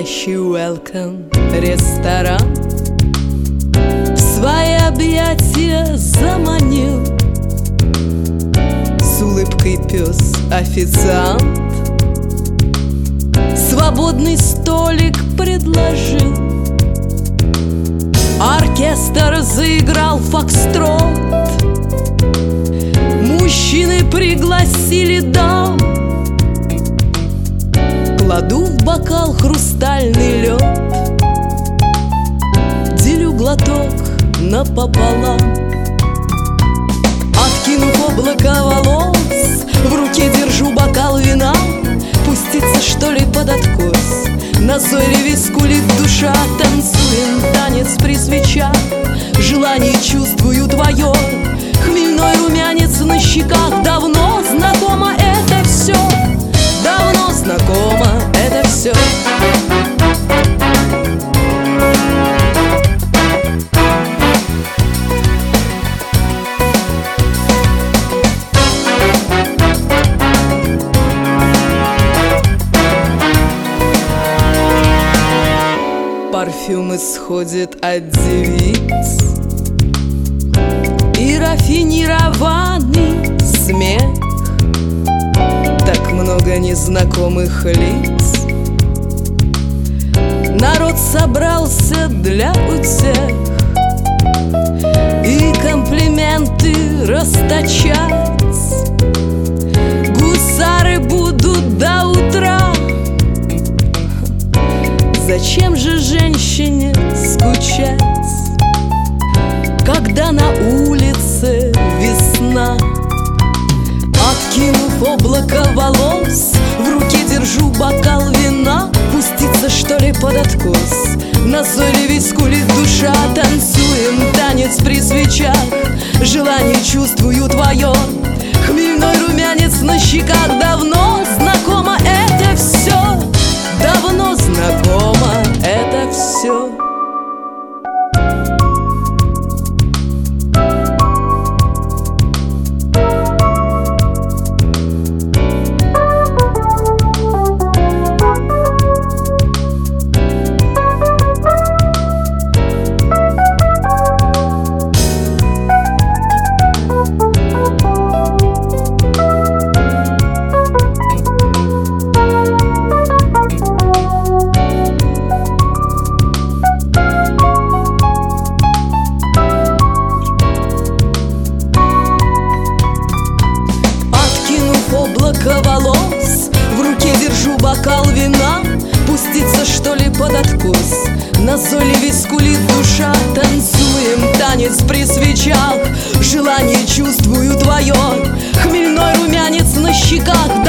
настоящий welcome ресторан в свои объятия заманил. С улыбкой пес официант свободный столик предложил. Оркестр заиграл фокстрот, мужчины пригласили дам. Кладу в бокал хрустальный лед, делю глоток напополам. Откинув облако волос, в руке держу бокал вина. Пуститься, что ли, под откос? Назойливей скулит душа. Танцуем танец при свечах, желание чувствую твое. Хмельной румянец на щеках. Давно знакомо это все, давно знакомо это все. Парфюм исходит от девиц и рафинированный смех. Так много незнакомых лиц, народ собрался для утех и комплименты расточать. Гусары будут до утра. Зачем же женщине скучать, когда на улице весна? Откинув облако волос, в руке держу бокал вина. Пуститься, что ли, под откос? Назойливей скулит душа. Танцуем танец при свечах, желание чувствую твое. Хмельной румянец на щеках. Давно знакомо это все, давно знакомо это все. Облако волос, в руке держу бокал вина. Пуститься, что ли, под откос? Назойливей скулит душа. Танцуем танец при свечах, желание чувствую твое. Хмельной румянец на щеках.